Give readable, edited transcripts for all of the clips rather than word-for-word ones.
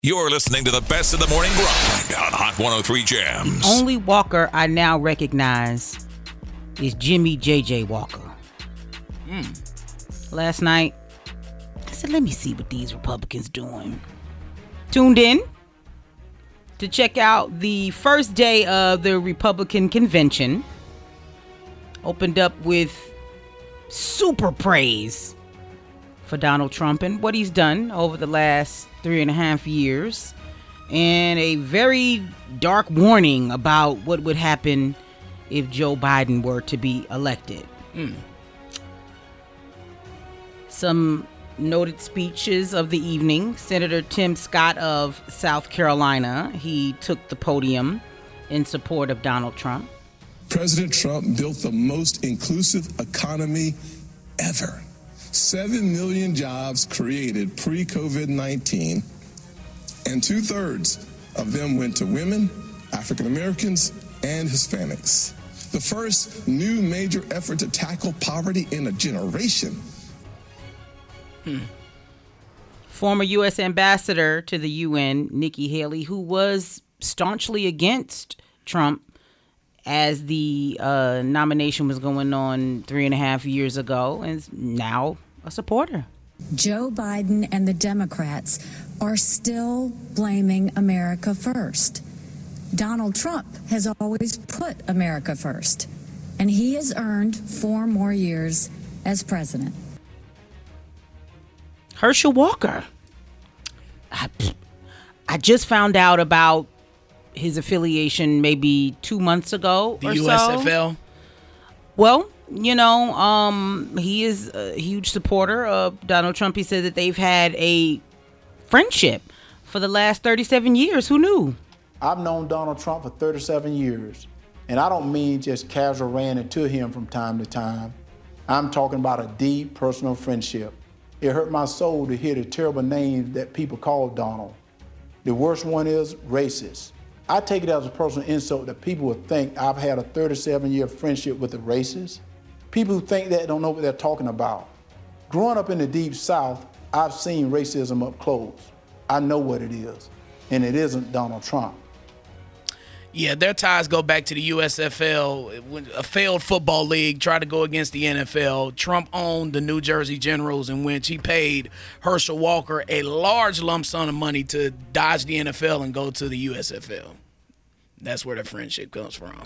You're listening to the best of the morning grind on Hot 103 Jams. Only Walker I now recognize is Jimmy J.J. Walker. Last night, I said, let me see what these Republicans doing. Tuned in to check out the first day of the Republican convention. Opened up with super praise for Donald Trump and what he's done over the last 3.5 years, and a very dark warning about what would happen if Joe Biden were to be elected. Some noted speeches of the evening. Senator Tim Scott of South Carolina, he took the podium in support of Donald Trump. President Trump built the most inclusive economy ever. 7 million jobs created pre-COVID-19, and 2/3 of them went to women, African Americans, and Hispanics. The first new major effort to tackle poverty in a generation. Former U.S. Ambassador to the UN, Nikki Haley, who was staunchly against Trump as the nomination was going on 3.5 years ago, and is now a supporter. Joe Biden and the Democrats are still blaming America first. Donald Trump has always put America first, and he has earned 4 more years as president. Herschel Walker. I just found out about his affiliation maybe 2 months ago the or USFL. so. Well, you know, he is a huge supporter of Donald Trump. He said that they've had a friendship for the last 37 years. Who knew? I've known Donald Trump for 37 years, and I don't mean just casual ran into him from time to time. I'm talking about a deep personal friendship. It hurt my soul to hear the terrible names that people call Donald. The worst one is racist. I take it as a personal insult that people would think I've had a 37-year friendship with a racist. People who think that don't know what they're talking about. Growing up in the Deep South, I've seen racism up close. I know what it is, and it isn't Donald Trump. Yeah, their ties go back to the USFL, when a failed football league tried to go against the NFL. Trump owned the New Jersey Generals, in which he paid Herschel Walker a large lump sum of money to dodge the NFL and go to the USFL. That's where the friendship comes from.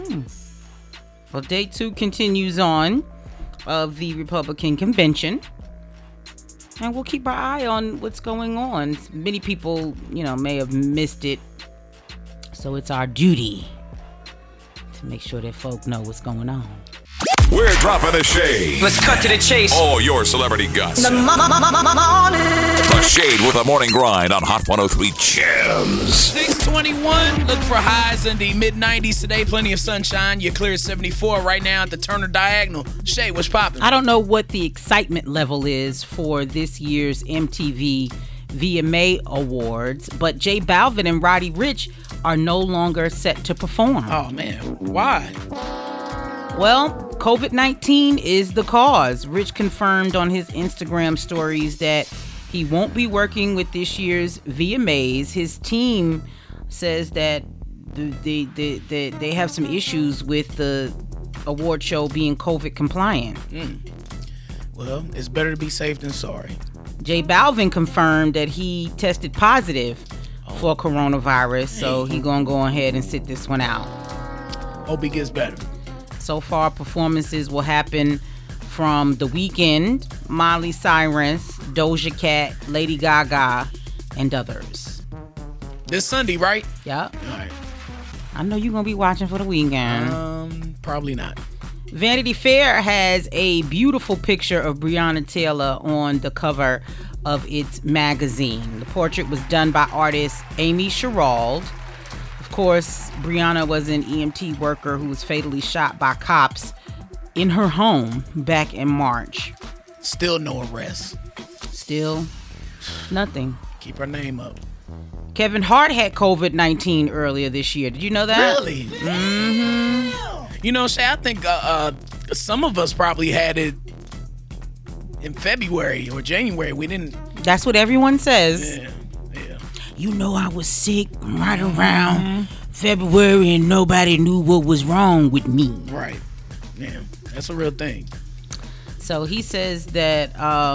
Well, day 2 continues on of the Republican convention, and we'll keep our eye on what's going on. Many people, may have missed it. So it's our duty to make sure that folk know what's going on. We're dropping the shade. Let's cut to the chase. All your celebrity gossip. The morning. The Shade with a morning grind on Hot 103 Jams. 621. Look for highs in the mid-90s today. Plenty of sunshine. You're clear at 74 right now at the Turner Diagonal. Shay, what's popping? I don't know what the excitement level is for this year's MTV VMA Awards, but J Balvin and Roddy Ricch are no longer set to perform. Oh, man. Why? Well, COVID-19 is the cause. Rich confirmed on his Instagram stories that he won't be working with this year's VMAs. His team says that they have some issues with the award show being COVID compliant. Well, it's better to be safe than sorry. J Balvin confirmed that he tested positive for coronavirus, so he gonna go ahead and sit this one out. Hope he gets better. So far, performances will happen from The Weeknd, Miley Cyrus, Doja Cat, Lady Gaga, and others. This Sunday, right? Yep. All right. I know you're gonna be watching for the weekend. Probably not. Vanity Fair has a beautiful picture of Breonna Taylor on the cover of its magazine. The portrait was done by artist Amy Sherald. Of course, Breonna was an EMT worker who was fatally shot by cops in her home back in March. Still no arrests. Still nothing. Keep her name up. Kevin Hart had COVID-19 earlier this year. Did you know that? Really? Mm-hmm. You know, Shay, I think some of us probably had it in February or January. We didn't. That's what everyone says. Yeah. You know, I was sick right around February and nobody knew what was wrong with me. Right. Yeah, that's a real thing. So he says that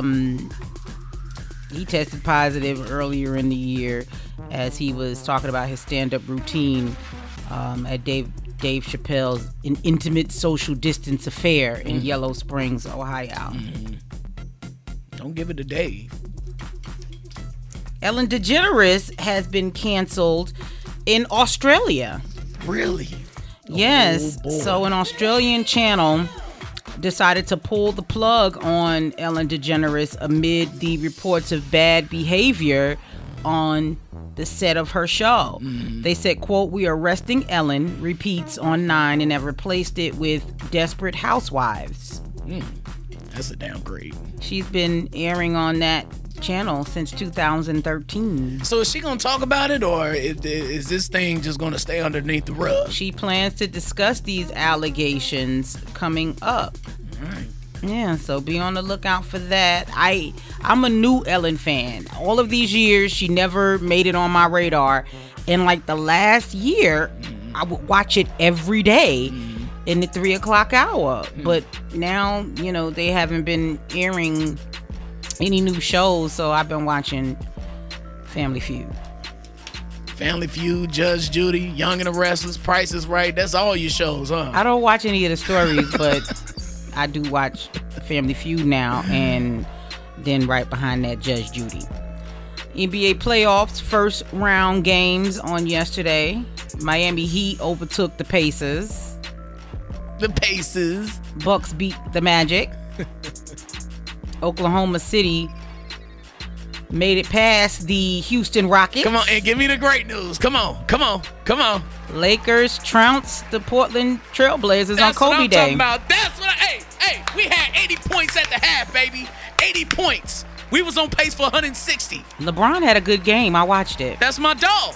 he tested positive earlier in the year as he was talking about his stand-up routine at Dave Chappelle's An Intimate Social Distance Affair in Yellow Springs, Ohio. Don't give it to Dave. Ellen DeGeneres has been canceled in Australia. Really? Yes. Oh, boy. So an Australian channel decided to pull the plug on Ellen DeGeneres amid the reports of bad behavior on the set of her show. They said, quote, "We are arresting Ellen," repeats on 9, and have replaced it with Desperate Housewives. That's a downgrade. She's been airing on that channel since 2013. So is she going to talk about it, or is this thing just going to stay underneath the rug? She plans to discuss these allegations coming up. All right. Yeah, so be on the lookout for that. I'm a new Ellen fan. All of these years, she never made it on my radar. And like the last year, I would watch it every day in the 3 o'clock hour. But now, you know, they haven't been airing any new shows, so I've been watching Family Feud. Family Feud, Judge Judy, Young and the Restless, Price is Right. That's all your shows, huh? I don't watch any of the stories, but I do watch Family Feud now, and then right behind that, Judge Judy. NBA playoffs, first round games on yesterday. Miami Heat overtook the Pacers. The Pacers. Bucks beat the Magic. Oklahoma City made it past the Houston Rockets. Come on, and give me the great news. Come on. Lakers trounced the Portland Trailblazers on Kobe Day. That's what I'm talking about. That's what hey, we had 80 points at the half, baby. 80 points. We was on pace for 160. LeBron had a good game. I watched it. That's my dog.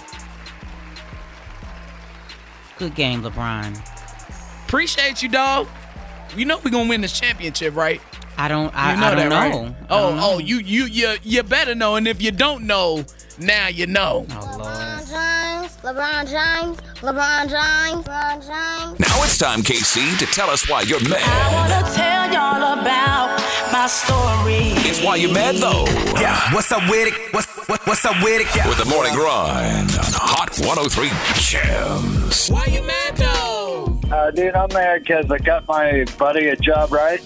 Good game, LeBron. Appreciate you, dog. You know we're going to win this championship, right? I don't know. Right? Oh, you better know, and if you don't know, now you know. Oh, Lord. LeBron James. Now it's time, KC, to tell us why you're I mad. wanna tell y'all about my story. It's why you're mad, though. Yeah, what's up with it? What's up with it? Yeah. With the morning grind on Hot 103 Gems. Why you mad, though? Dude, I'm mad because I got my buddy a job, right?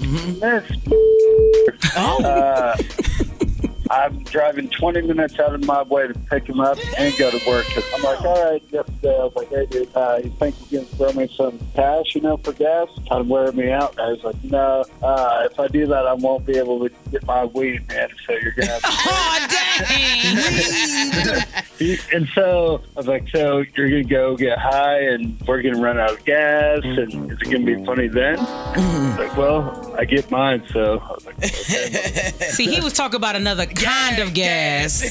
I'm driving 20 minutes out of my way to pick him up and go to work. I'm like, all right, yesterday I was like, hey, dude, you think you can throw me some cash, for gas? Kind of wearing me out. And I was like, no, if I do that, I won't be able to get my weed, man, so you're going to have to... Oh, dang! And so I was like, so you're going to go get high and we're going to run out of gas, and is it going to be funny then? I was like, well, I get mine, so I was like, okay. See, he was talking about another kind of gas.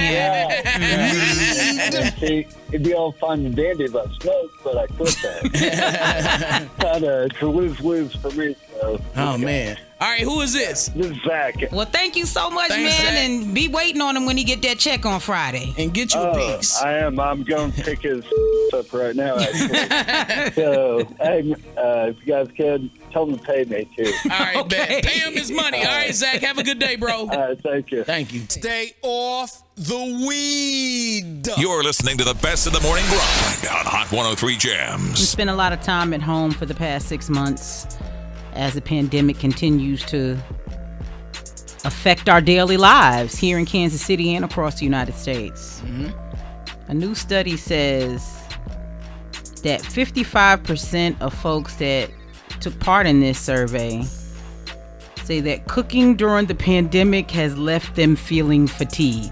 See, it'd be all fun and dandy if I smoked, but I quit that. It's a lose-lose for me. So. Oh, man. All right, who is this? This is Zach. Well, thank you so much, Thanks, man, Zach. and be waiting on him when he get that check on Friday. And get you a piece. I am. I'm going to pick his up right now, actually. So, hey, if you guys can, tell him to pay me, too. All right, bet. Pay him his money. All right, Zach, have a good day, bro. All right, thank you. Thank you. Stay off the weed. You're listening to the best of the morning grind on Hot 103 We Gems. spent a lot of time at home for the past 6 months as the pandemic continues to affect our daily lives here in Kansas City and across the United States. A new study says that 55% of folks that took part in this survey say that cooking during the pandemic has left them feeling fatigued.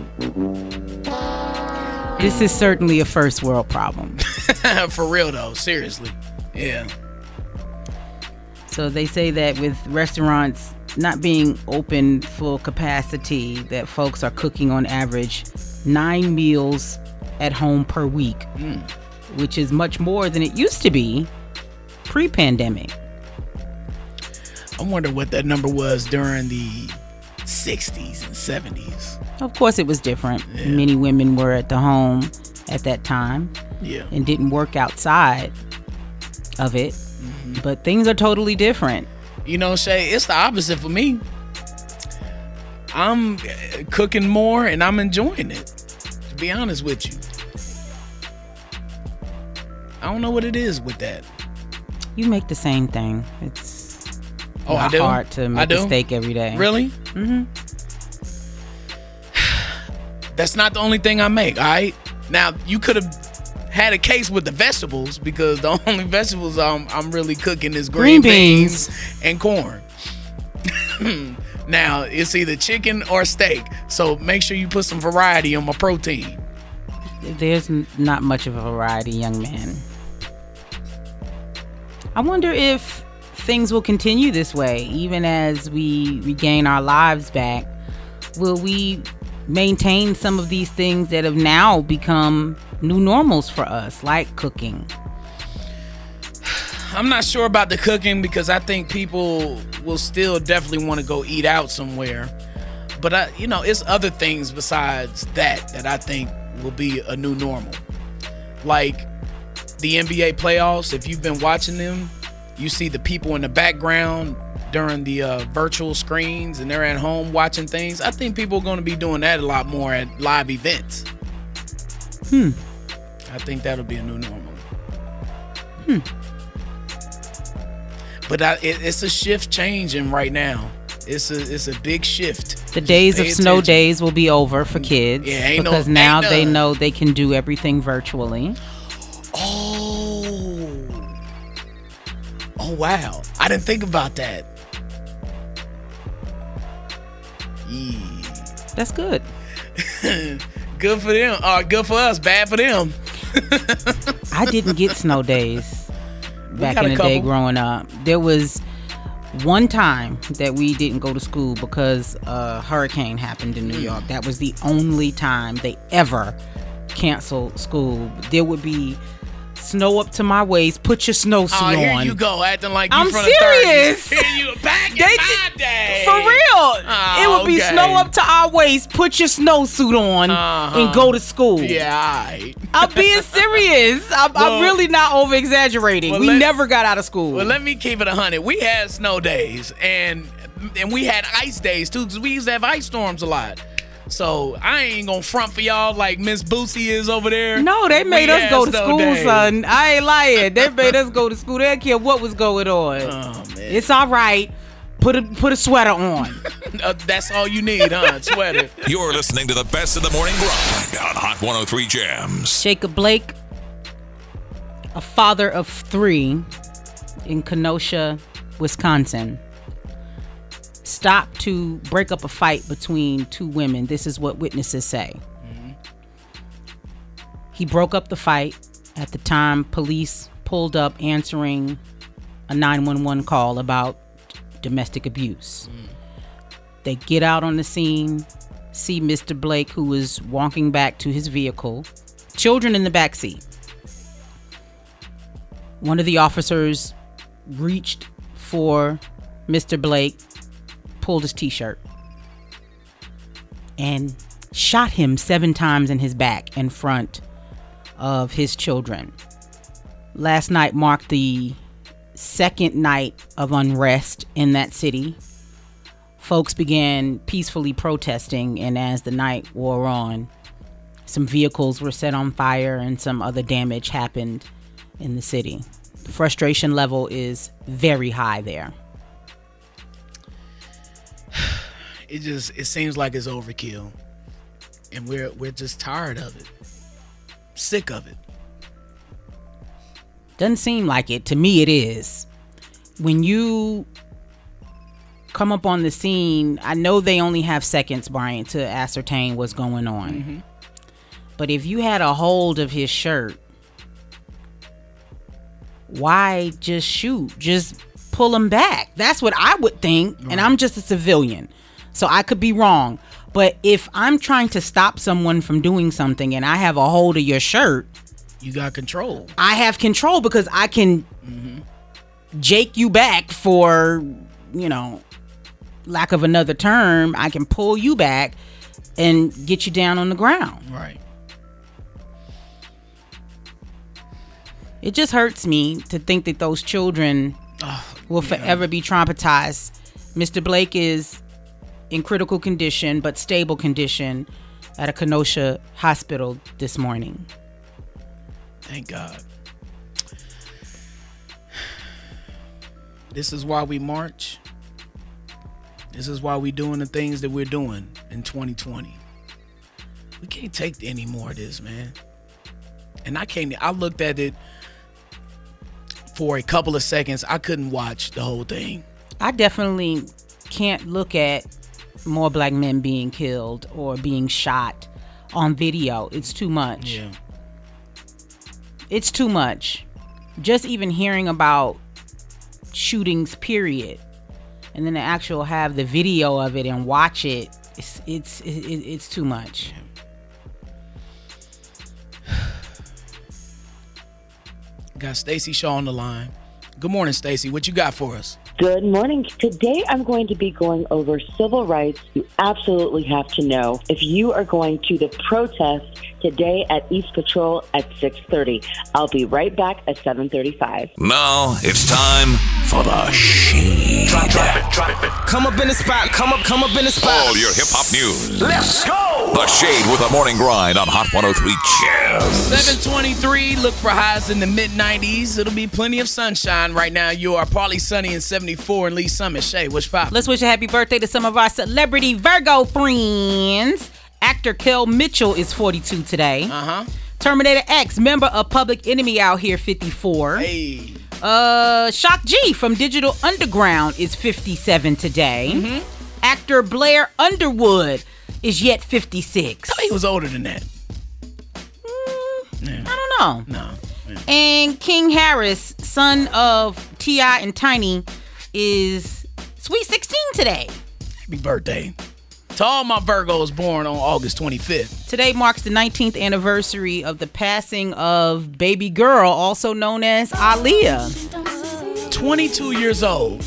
This is certainly a first world problem. For real, though. Seriously. Yeah. So they say that with restaurants not being open full capacity, that folks are cooking on average 9 meals at home per week, which is much more than it used to be pre-pandemic. I wonder what that number was during the 60s and 70s. Of course, it was different. Yeah. Many women were at the home at that time, and didn't work outside of it. Mm-hmm. But things are totally different. You know, Shay, it's the opposite for me. I'm cooking more and I'm enjoying it, to be honest with you. I don't know what it is with that. You make the same thing. It's not I do? hard to make a steak every day. Really? Mm-hmm. That's not the only thing I make, all right? Now, you could have had a case with the vegetables, because the only vegetables I'm really cooking is green beans and corn. Now, it's either chicken or steak, so make sure you put some variety on my protein. There's not much of a variety, young man. I wonder if things will continue this way, even as we regain our lives back. Will we maintain some of these things that have now become new normals for us, like cooking? I'm not sure about the cooking, because I think people will still definitely want to go eat out somewhere. But it's other things besides that I think will be a new normal. Like the NBA playoffs, if you've been watching them, you see the people in the background during the virtual screens, and they're at home watching things. I think people are going to be doing that a lot more at live events. I think that'll be a new normal. But it's a shift changing right now. It's a big shift. The days of snow days will be over for kids, because now they know they can do everything virtually. Oh wow! I didn't think about that. That's good. Good for them. Good for us. Bad for them. I didn't get snow days back in the day growing up. There was one time that we didn't go to school because a hurricane happened in New York. That was the only time they ever canceled school. There would be snow up to my waist. Put your snowsuit on. Here you go, acting like I'm you from serious. the 30s. Here you back in my day. For real. It would be snow up to our waist. Put your snowsuit on and go to school. Yeah, all right. I'm being serious. I'm really not over exaggerating. We never got out of school. Well, let me keep it 100. We had snow days and we had ice days too, because we used to have ice storms a lot. So I ain't gonna front for y'all like Miss Boosie is over there. No, they made us go to school, son. I ain't lying. They made us go to school. They didn't care what was going on. Oh man, it's all right. Put a sweater on. That's all you need, huh? Sweater. You're listening to the best of the morning grind on Hot 103 Jams. Jacob Blake, a father of 3 in Kenosha, Wisconsin, stopped to break up a fight between 2 women. This is what witnesses say. Mm-hmm. He broke up the fight. At the time, police pulled up answering a 911 call about domestic abuse. They get out on the scene, see Mr. Blake, who is walking back to his vehicle, children in the back seat. One of the officers reached for Mr. Blake, pulled his t-shirt, and shot him 7 times in his back in front of his children. Last night marked the 2nd night of unrest in that city. Folks began peacefully protesting, and as the night wore on, some vehicles were set on fire and some other damage happened in the city. The frustration level is very high there. It seems like it's overkill, and we're just tired of it, sick of it. Doesn't seem like it. To me, it is. When you come up on the scene, I know they only have seconds, Brian, to ascertain what's going on. Mm-hmm. But if you had a hold of his shirt, why just shoot? Just pull him back. That's what I would think. Right. And I'm just a civilian, so I could be wrong. But if I'm trying to stop someone from doing something and I have a hold of your shirt, you got control. I have control because I can jake you back for, lack of another term. I can pull you back and get you down on the ground. Right. It just hurts me to think that those children will forever be traumatized. Mr. Blake is in critical condition, but stable condition at a Kenosha hospital this morning. Thank God. This is why we march. This is why we're doing the things that we're doing in 2020. We can't take any more of this, man. And I looked at it for a couple of seconds. I couldn't watch the whole thing. I definitely can't look at more black men being killed or being shot on video. It's too much. Yeah. It's too much. Just even hearing about shootings, period, and then to actually have the video of it and watch it, it's too much. Got Stacey Shaw on the line. Good morning, Stacey. What you got for us? Good morning. Today I'm going to be going over civil rights you absolutely have to know if you are going to the protest today at East Patrol at 6:30. I'll be right back at 7:35. Now it's time for the Shade. Drop it. Come up in the spot. Come up in the spot. All your hip-hop news. Let's go. The Shade with the morning grind on Hot 103 Jams. 7:23. Look for highs in the mid-90s. It'll be plenty of sunshine. Right now, you are partly sunny in 74 in Lee Summit. Shay, what's poppin'? Let's wish a happy birthday to some of our celebrity Virgo friends. Actor Kel Mitchell is 42 today. Terminator X, member of Public Enemy out here, 54. Hey. Shock G from Digital Underground is 57 today. Actor Blair Underwood is yet 56. I thought he was older than that. I don't know. No. Yeah. And King Harris, son of T.I. and Tiny, is sweet 16 today. Happy birthday. To all my Virgos born on August 25th. Today marks the 19th anniversary of the passing of baby girl, also known as Aaliyah. 22 years old.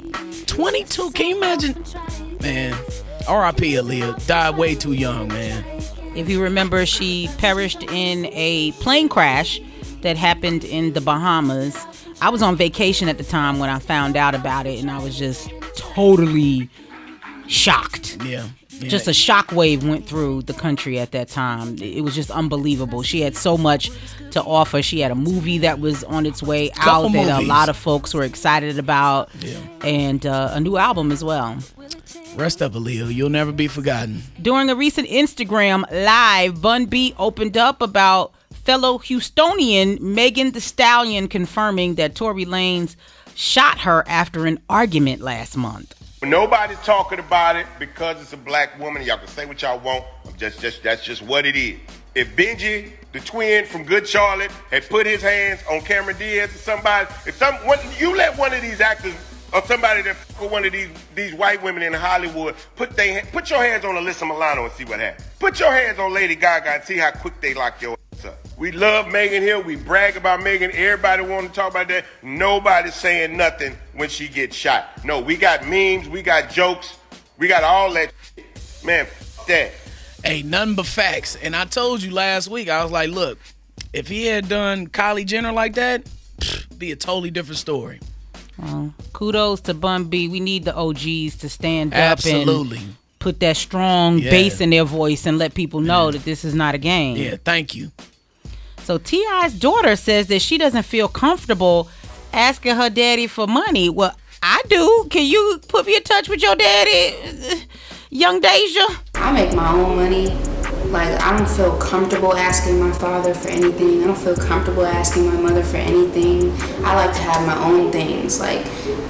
22, can you imagine? Man, R.I.P. Aaliyah. Died way too young, man. If you remember, she perished in a plane crash that happened in the Bahamas. I was on vacation at the time when I found out about it, and I was just totally shocked. Yeah. Just a shockwave went through the country at that time. It was just unbelievable. She had so much to offer. She had a movie that was on its way out that a lot of folks were excited about, and a new album as well. Rest up, Aaliyah. You'll never be forgotten. During a recent Instagram Live, Bun B opened up about fellow Houstonian Megan Thee Stallion confirming that Tory Lanez shot her after an argument last month. Nobody's talking about it because it's a black woman. Y'all can say what y'all want. That's just what it is. If Benji, the twin from Good Charlotte, had put his hands on Cameron Diaz or somebody, you let one of these actors or somebody that with one of these white women in Hollywood put your hands on Alyssa Milano and see what happens. Put your hands on Lady Gaga and see how quick they lock your ass up. We love Megan here. We brag about Megan. Everybody want to talk about that. Nobody's saying nothing when she gets shot. No, we got memes. We got jokes. We got all that shit. Man, that. Hey, nothing but facts. And I told you last week, I was like, look, if he had done Kylie Jenner like that, be a totally different story. Well, kudos to Bun B. We need the OGs to stand up and put that strong bass in their voice and let people know that this is not a game. Yeah, thank you. So T.I.'s daughter says that she doesn't feel comfortable asking her daddy for money. Well, I do. Can you put me in touch with your daddy, young Deja? I make my own money. Like, I don't feel comfortable asking my father for anything. I don't feel comfortable asking my mother for anything. I like to have my own things. I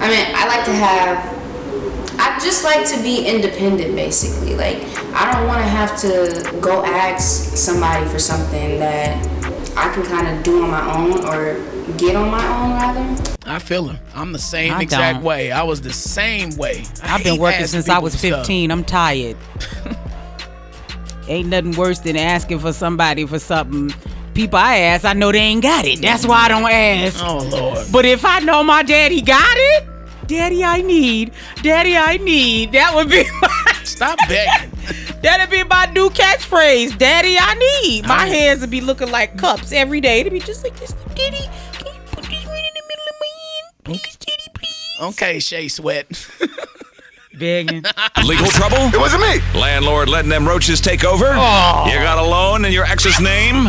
just like to be independent, basically. Like, I don't want to have to go ask somebody for something that I can kind of do on my own or get on my own, rather. I feel him. I'm the same exact way. I was the same way. I've been working since I was 15. I'm tired. Ain't nothing worse than asking for somebody for something. People I ask, I know they ain't got it. That's why I don't ask. Oh, Lord. But if I know my daddy got it, Daddy, I need. That would be Stop begging. That'll be my new catchphrase. Daddy, I need. My hands would be looking like cups every day. It'd be just like this. Daddy, can you put this right in the middle of my hand? Please, Daddy, please. Okay, Shea Sweat. Begging. Legal trouble? It wasn't me. Landlord letting them roaches take over? Oh. You got a loan in your ex's name?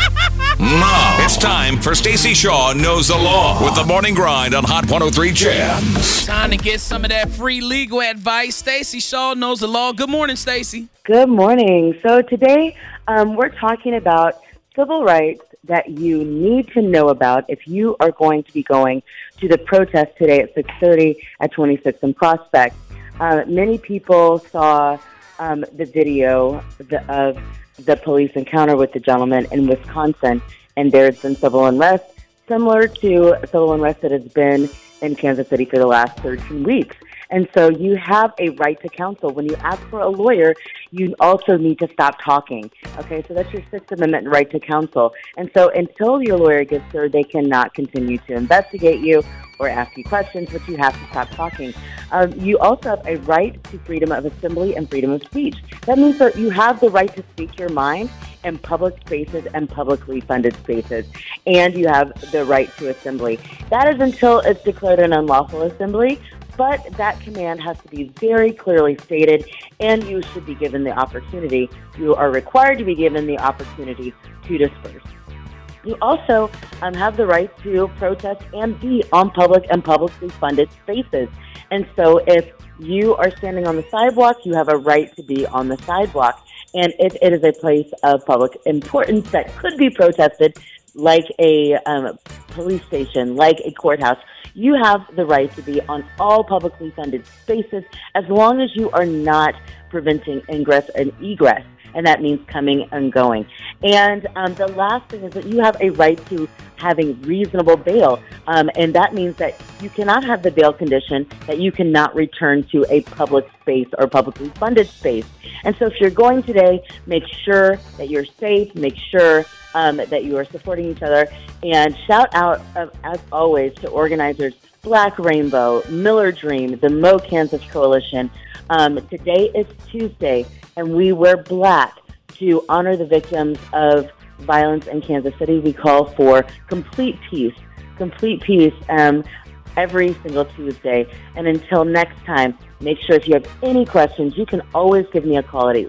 No. It's time for Stacey Shaw Knows the Law with the Morning Grind on Hot 103 Jams. Time to get some of that free legal advice. Stacey Shaw Knows the Law. Good morning, Stacey. Good morning. So today we're talking about civil rights that you need to know about if you are going to be going to the protest today at 6:30 at 26th and Prospect. Many people saw the video of the police encounter with the gentleman in Wisconsin, and there's been civil unrest similar to civil unrest that has been in Kansas City for the last 13 weeks. And so you have a right to counsel. When you ask for a lawyer, you also need to stop talking. Okay, so that's your Sixth Amendment right to counsel. And so until your lawyer gets there, they cannot continue to investigate you or ask you questions, but you have to stop talking. You also have a right to freedom of assembly and freedom of speech. That means that you have the right to speak your mind in public spaces and publicly funded spaces, and you have the right to assembly. That is until it's declared an unlawful assembly, but that command has to be very clearly stated, and you should be given the opportunity. You are required to be given the opportunity to disperse. You also have the right to protest and be on public and publicly funded spaces. And so if you are standing on the sidewalk, you have a right to be on the sidewalk. And if it is a place of public importance that could be protested, like a police station, like a courthouse, you have the right to be on all publicly funded spaces as long as you are not preventing ingress and egress. And that means coming and going. And the last thing is that you have a right to having reasonable bail. And that means that you cannot have the bail condition that you cannot return to a public space or publicly funded space. And so if you're going today, make sure that you're safe, make sure that you are supporting each other, and shout out, as always, to organizers Black Rainbow, Miller Dream, the Mo Kansas Coalition. Today is Tuesday, and we wear black to honor the victims of violence in Kansas City. We call for complete peace every single Tuesday. And until next time, make sure if you have any questions, you can always give me a call at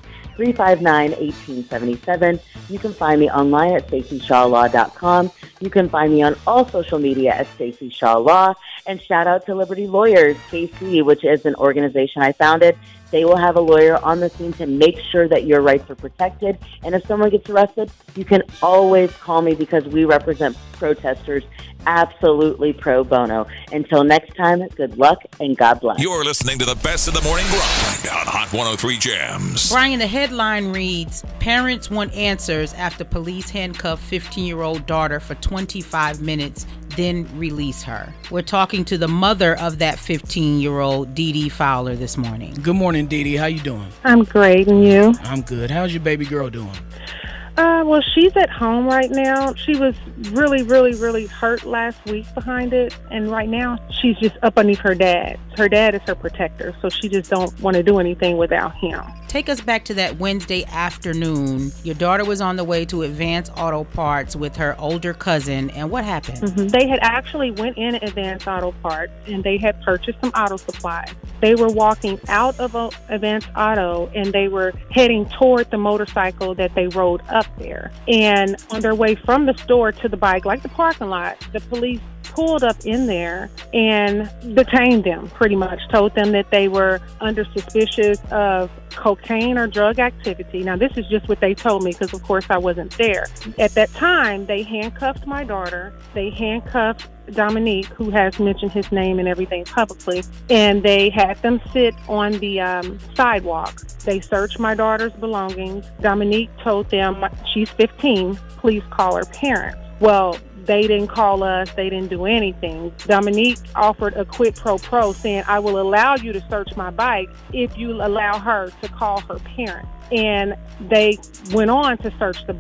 816-359-1877. You can find me online at StaceyShawLaw.com. You can find me on all social media at Stacey Shaw Law. And shout out to Liberty Lawyers, KC, which is an organization I founded. They will have a lawyer on the scene to make sure that your rights are protected. And if someone gets arrested, you can always call me because we represent protesters absolutely pro bono. Until next time, good luck and God bless. You're listening to the best of the morning grind on Hot 103 Jams. Brian, the headline reads, parents want answers after police handcuff 15-year-old daughter for 25 minutes, then release her. We're talking to the mother of that 15-year-old, Dee Dee Fowler, this morning. Good morning, Dee Dee. How you doing? I'm great, and you? I'm good. How's your baby girl doing? Well, she's at home right now. She was really, really, really hurt last week behind it, and right now she's just up underneath her dad. Her dad is her protector, so she just don't want to do anything without him. Take us back to that Wednesday afternoon. Your daughter was on the way to Advance Auto Parts with her older cousin, and what happened? Mm-hmm. They had actually went in Advance Auto Parts, and they had purchased some auto supplies. They were walking out of Advance Auto, and they were heading toward the motorcycle that they rode up there. And on their way from the store to the bike, like the parking lot, the police pulled up in there and detained them, pretty much. Told them that they were under suspicious of cocaine or drug activity. Now, this is just what they told me because, of course, I wasn't there. At that time, they handcuffed my daughter. They handcuffed Dominique, who has mentioned his name and everything publicly, and they had them sit on the sidewalk. They searched my daughter's belongings. Dominique told them, she's 15, please call her parents. Well, they didn't call us. They didn't do anything. Dominique offered a quid pro quo saying, I will allow you to search my bike if you allow her to call her parents. And they went on to search the bike.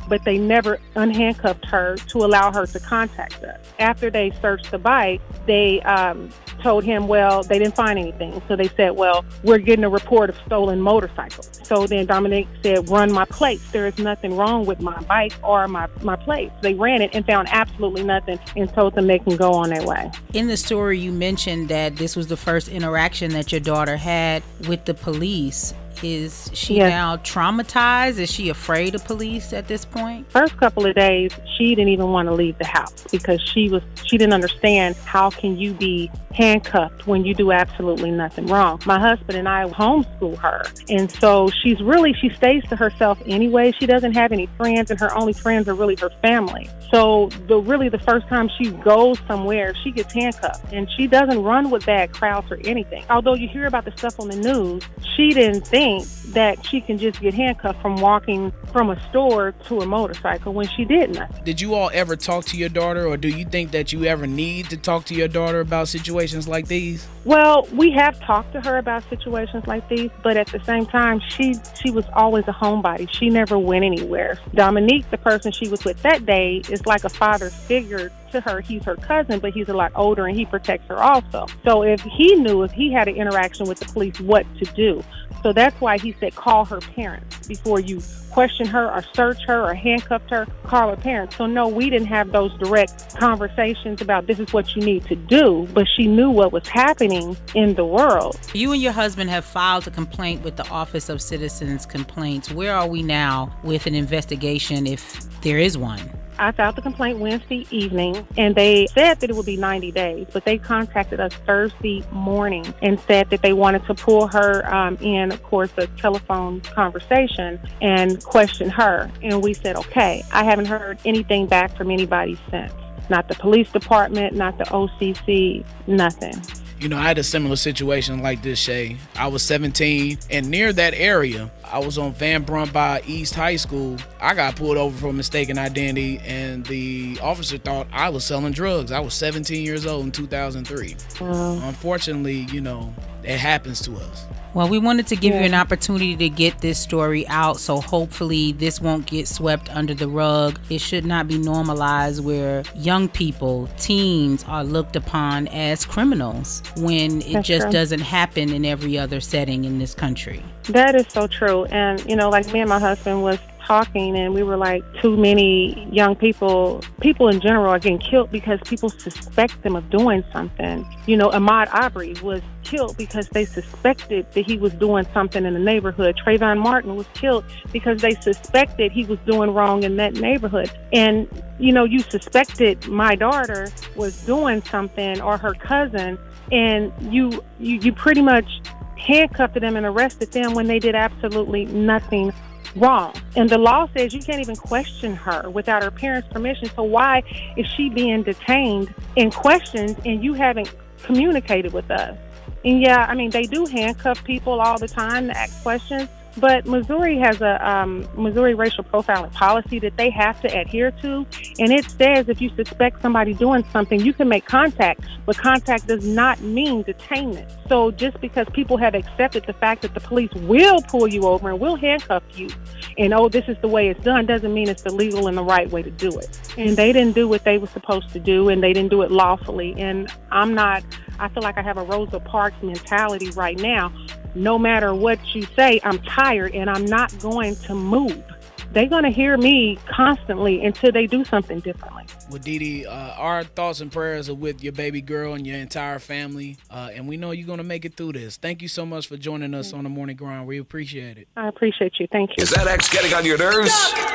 but they never unhandcuffed her to allow her to contact us. After they searched the bike, they told him, well, they didn't find anything. So they said, well, we're getting a report of stolen motorcycles. So then Dominique said, run my plates. There is nothing wrong with my bike or my plates. They ran it and found absolutely nothing and told them they can go on their way. In the story, you mentioned that this was the first interaction that your daughter had with the police. Is she now traumatized? Is she afraid of police at this point? First couple of days, she didn't even want to leave the house because she didn't understand how can you be handcuffed when you do absolutely nothing wrong. My husband and I homeschool her, and so she stays to herself anyway. She doesn't have any friends, and her only friends are really her family. So the first time she goes somewhere, she gets handcuffed, and she doesn't run with bad crowds or anything. Although you hear about the stuff on the news, she didn't think that she can just get handcuffed from walking from a store to a motorcycle when she did nothing. Did you all ever talk to your daughter, or do you think that you ever need to talk to your daughter about situations like these? Well, we have talked to her about situations like these, but at the same time, she was always a homebody. She never went anywhere. Dominique, the person she was with that day, is like a father figure to her. He's her cousin, but he's a lot older and he protects her also. So if he had an interaction with the police, what to do. So that's why he said call her parents before you question her or search her or handcuff her, call her parents. So no, we didn't have those direct conversations about this is what you need to do, but she knew what was happening in the world. You and your husband have filed a complaint with the Office of Citizens Complaints. Where are we now with an investigation, if there is one? I filed the complaint Wednesday evening, and they said that it would be 90 days, but they contacted us Thursday morning and said that they wanted to pull her in, of course, a telephone conversation and question her. And we said, okay. I haven't heard anything back from anybody since. Not the police department, not the OCC, nothing. You know, I had a similar situation like this, Shay. I was 17, and near that area, I was on Van Brunt by East High School. I got pulled over for mistaken identity, and the officer thought I was selling drugs. I was 17 years old in 2003. Unfortunately, you know, it happens to us. Well, we wanted to give you an opportunity to get this story out, so hopefully this won't get swept under the rug. It should not be normalized where young people, teens, are looked upon as criminals when it just doesn't happen in every other setting in this country. That is so true. And, you know, like me and my husband was talking, and we were like, too many young people in general are getting killed because people suspect them of doing something. You know, Ahmaud Arbery was killed because they suspected that he was doing something in the neighborhood. Trayvon Martin was killed because they suspected he was doing wrong in that neighborhood. And, you know, you suspected my daughter was doing something, or her cousin, and you pretty much handcuffed them and arrested them when they did absolutely nothing wrong. And the law says you can't even question her without her parents' permission. So why is she being detained and questioned and you haven't communicated with us? And yeah, I mean, they do handcuff people all the time to ask questions, but Missouri has a Missouri racial profiling policy that they have to adhere to. And it says if you suspect somebody doing something, you can make contact, but contact does not mean detainment. So just because people have accepted the fact that the police will pull you over and will handcuff you, and this is the way it's done, doesn't mean it's the legal and the right way to do it. And they didn't do what they were supposed to do, and they didn't do it lawfully. And I feel like I have a Rosa Parks mentality right now. No matter what you say, I'm tired and I'm not going to move. They're going to hear me constantly until they do something differently. Well, Didi, our thoughts and prayers are with your baby girl and your entire family. And we know you're going to make it through this. Thank you so much for joining us on The Morning Grind. We appreciate it. I appreciate you. Thank you. Is that ex getting on your nerves?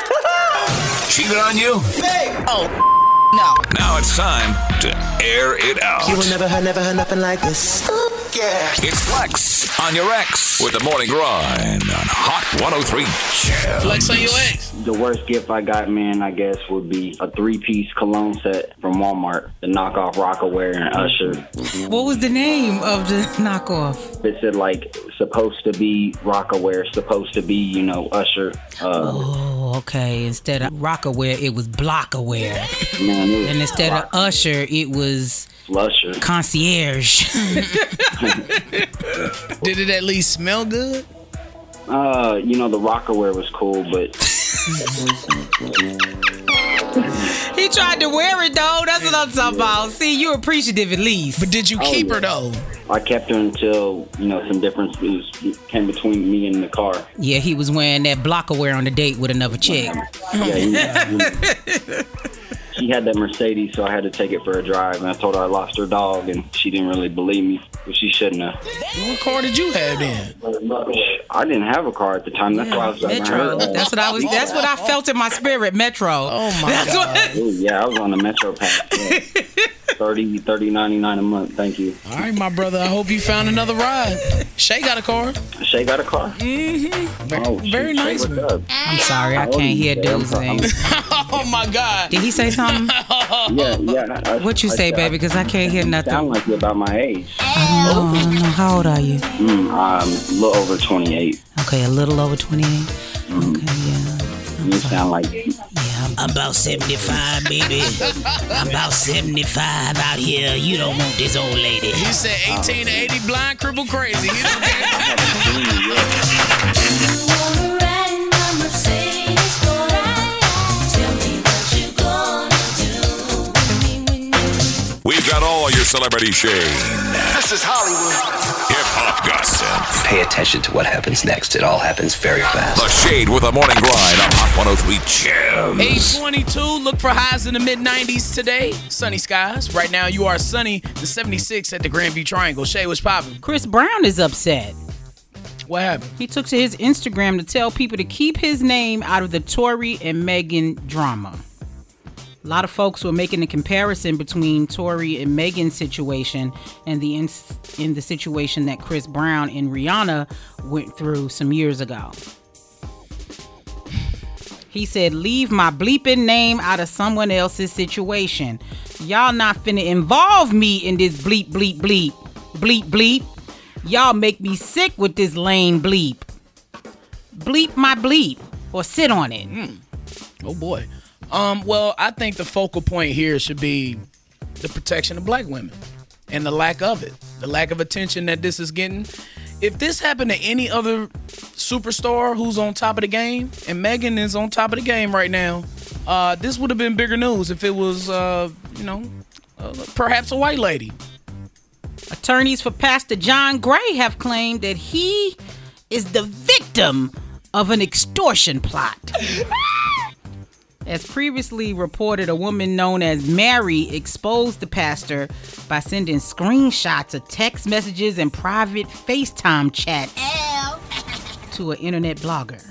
Cheating on you? Hey! Oh, no. Now it's time to air it out. You will never heard nothing like this. Yeah. It's Flex on your ex with The Morning Grind on Hot 103 Jam. Flex on your ex. The worst gift I got, man, I guess, would be a 3-piece cologne set from Walmart, the knockoff Rocawear and Usher. What was the name of the knockoff? It said, like, supposed to be Rocawear, supposed to be, Usher. Okay. Instead of Rocawear, it was Blockaware. Man, and instead of Usher, it was Flusher. Concierge. Did it at least smell good? The Rocawear was cool, but He tried to wear it though. That's what I'm talking about. See, you're appreciative at least. But did you keep her though? I kept her until, some differences came between me and the car. Yeah, he was wearing that blocker wear on the date with another chick. She had that Mercedes, so I had to take it for a drive. And I told her I lost her dog, and she didn't really believe me, but she shouldn't have. What car did you have then? I didn't have a car at the time. That's why I was Metro. That's what I felt in my spirit. Metro. Oh my God. Yeah, I was on the Metro pass. Yeah. $30.99 a month. Thank you. All right, my brother. I hope you found another ride. Shay got a car. Shay got a car? Mm-hmm. Very nice. I'm sorry, I can't hear dude's name. Oh my God. Did he say something? Yeah. What you say, baby? Because I can't hear nothing. Sound like you're about my age. I don't know. How old are you? I'm a little over 28. Okay, a little over 28. Okay, yeah. You sound like... I'm about 75, baby. I'm about 75 out here. You don't want this old lady. He said 18 to 80, blind, crippled, crazy. He don't care. We've got all your celebrity shade. This is Hollywood. Hip-hop gossip. Pay attention to what happens next. It all happens very fast. The Shade with the Morning Grind on Hot 103 Gems. 822. Look for highs in the mid-90s today. Sunny skies. Right now, you are sunny. The 76 at the Grandview Triangle. Shay, what's poppin'? Chris Brown is upset. What happened? He took to his Instagram to tell people to keep his name out of the Tory and Meghan drama. A lot of folks were making a comparison between Tory and Meghan's situation and in the situation that Chris Brown and Rihanna went through some years ago. He said, leave my bleeping name out of someone else's situation. Y'all not finna involve me in this bleep, bleep, bleep. Bleep, bleep. Y'all make me sick with this lame bleep. Bleep my bleep. Or sit on it. Oh, boy. Well, I think the focal point here should be the protection of black women and the lack of it, the lack of attention that this is getting. If this happened to any other superstar who's on top of the game, and Meghan is on top of the game right now, this would have been bigger news if it was, perhaps a white lady. Attorneys for Pastor John Gray have claimed that he is the victim of an extortion plot. As previously reported, a woman known as Mary exposed the pastor by sending screenshots of text messages and private FaceTime chats to an internet blogger.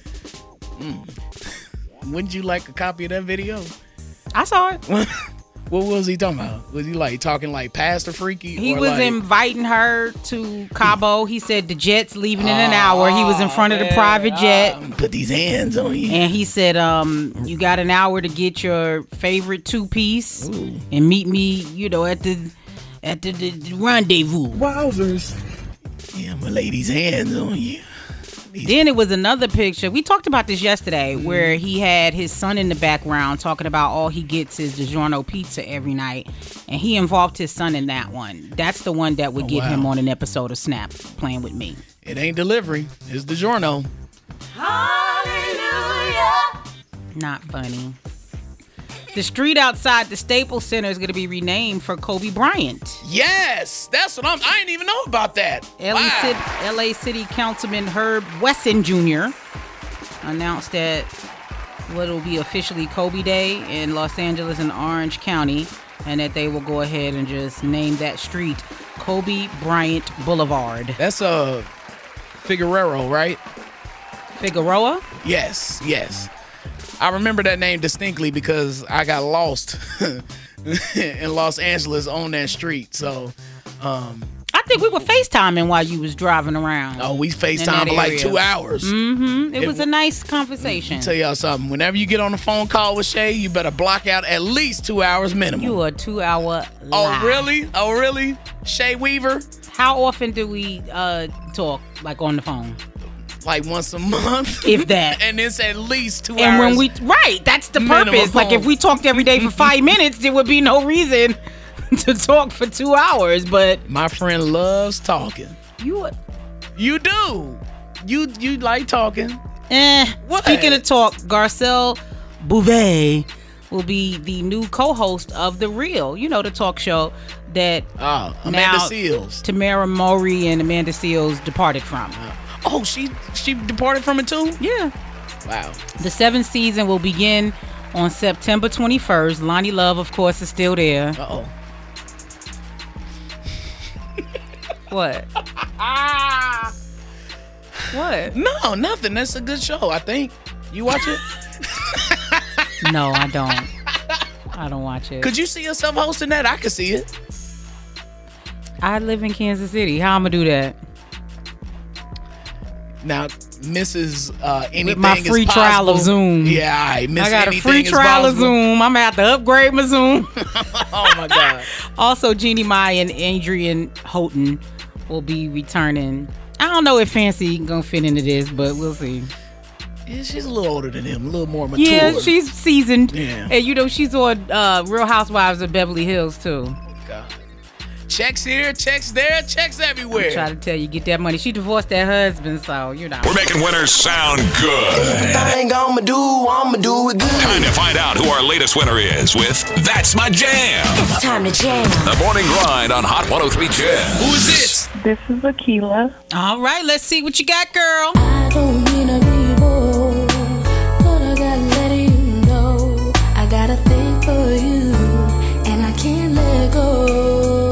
Wouldn't you like a copy of that video? I saw it. What was he talking about? Was he talking like pastor freaky? He was inviting her to Cabo. He said the jet's leaving in an hour. He was in front of the private jet. Put these hands on you. And he said, you got an hour to get your favorite two-piece and meet me, at the rendezvous. Wowzers. Yeah, my lady's hands on you. Then it was another picture. We talked about this yesterday where he had his son in the background talking about all he gets is DiGiorno pizza every night. And he involved his son in that one. That's the one that would get him on an episode of Snap Playing With Me. It ain't delivery. It's DiGiorno. Hallelujah. Not funny. The street outside the Staples Center is going to be renamed for Kobe Bryant. Yes, that's what I didn't even know about that. LA City Councilman Herb Wesson Jr. announced that will be officially Kobe Day in Los Angeles and Orange County, and that they will go ahead and just name that street Kobe Bryant Boulevard. That's Figueroa, right? Figueroa? Yes. I remember that name distinctly because I got lost in Los Angeles on that street. So, I think we were FaceTiming while you was driving around. Oh, we FaceTimed for like 2 hours. Mm-hmm. It was a nice conversation. I'll tell y'all something. Whenever you get on a phone call with Shay, you better block out at least 2 hours minimum. You a 2 hour lie. Oh, really? Shay Weaver? How often do we talk, like on the phone? Like once a month, if that, and it's at least 2 hours. And when that's the purpose. Like if we talked every day for 5 minutes, there would be no reason to talk for 2 hours. But my friend loves talking. You do. You like talking. Speaking of talk, Garcelle Beauvais will be the new co-host of The Real. You know, the talk show that Amanda Seales, Tamara Mowry, and Amanda Seales departed from. Oh, she departed from it too? Yeah. Wow. The 7th season will begin on September 21st. Lonnie Love, of course, is still there. Uh-oh. What? What? No, nothing. That's a good show, I think. You watch it? No, I don't. I don't watch it. Could you see yourself hosting that? I could see it. I live in Kansas City. How I'm gonna do that? Now, Mrs. Anything With my free is trial of Zoom. Yeah, all right. I got a free trial of Zoom. I'm gonna have to upgrade my Zoom. Oh my God. Also, Jeannie Mai and Adrian Houghton will be returning. I don't know if Fancy gonna fit into this, but we'll see. Yeah, she's a little older than him, a little more mature. Yeah, she's seasoned. Yeah. And you know, she's on Real Housewives of Beverly Hills too. God. Checks here, checks there, checks everywhere. I'm trying to tell you, get that money. She divorced that husband, so you know. We're making winners sound good. Everything I'ma do it good. Time to find out who our latest winner is with That's My Jam. It's time to jam. The Morning Grind on Hot 103 Jam. Who is this? This is Akila. All right, let's see what you got, girl. I don't mean to be bold, but I gotta let you know I got a thing for you, and I can't let go.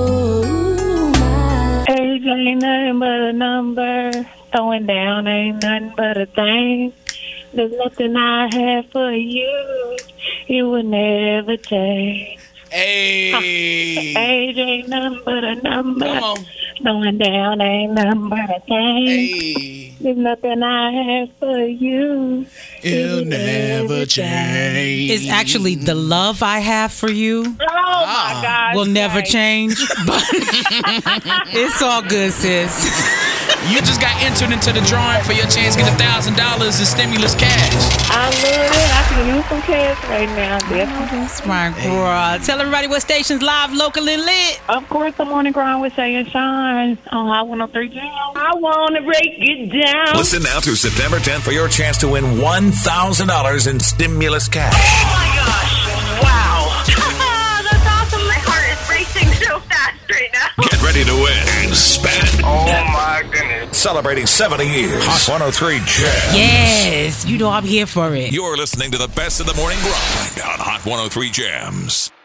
Age ain't nothing but a number. Throwing down ain't nothing but a thing. There's nothing I have for you. You would never change. Hey. Age ain't nothing but a number. Come on. Throwing down ain't nothing but a thing. Hey. There's nothing I have for you. It'll never change. It's actually the love I have for you Oh my God. will never change. But it's all good, sis. You just got entered into the drawing for your chance to get $1,000 in stimulus cash. I love it. I can use some cash right now. Definitely. That's my girl. Tell everybody what station's live, locally lit. Of course, the Morning Grind with Shay and Sean on Hot 103 Jam. I want to break it down. Listen now through September 10th for your chance to win $1,000 in stimulus cash. Oh my gosh. Wow. That's awesome. My heart is racing so fast right now. Get ready to win and spend. Oh my goodness. Celebrating 70 years. Hot 103 Jam. Yes, you know I'm here for it. You're listening to the best of the Morning Grind on Hot 103 Jams.